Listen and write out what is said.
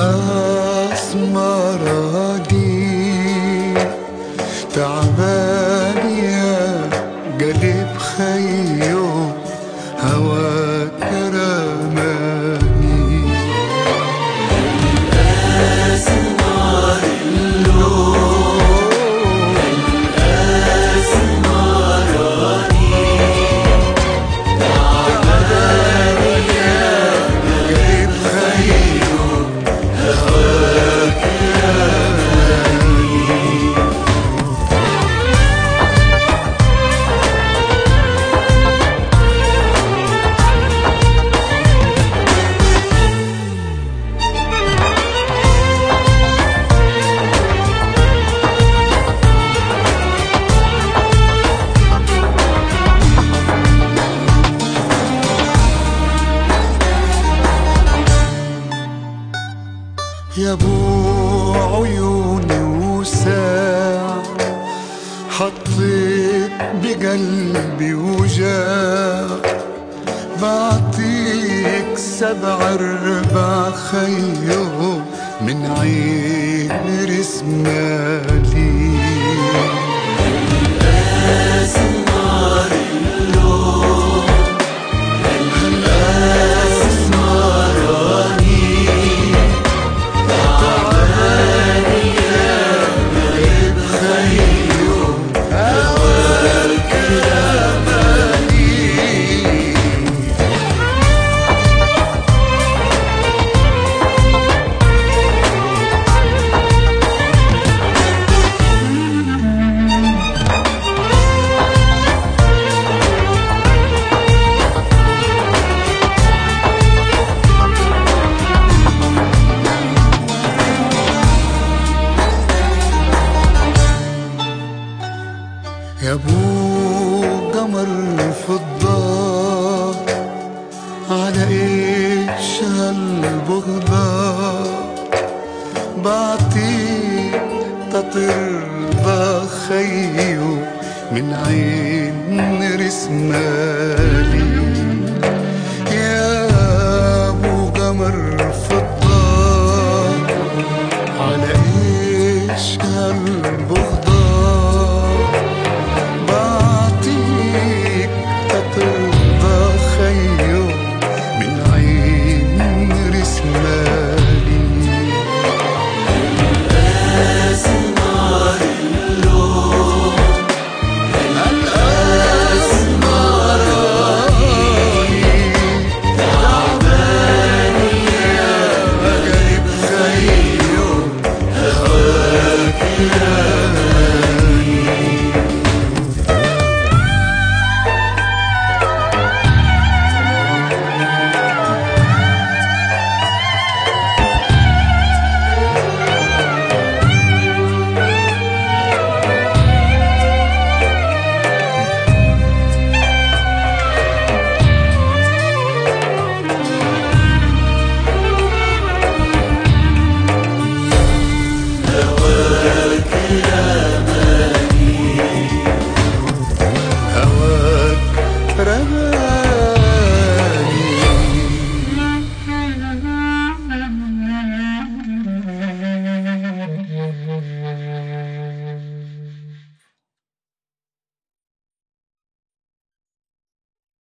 الأسمراني تعبان يا قلب خيو هواك رماني. الأسمر اللون الأسمراني تعبان يا قلب خيو هواك يا ابو عيوني وساع حطيت بقلبي وجاع بعطيك 7 خيو من عين رسمالي. الأسمر اللون الأسمراني تعبان يا قلب خيو هواك رماني. يا ابو قمر فضة على ايش هالبغضة بعطيك تطرضى خيو من عين رسمالي.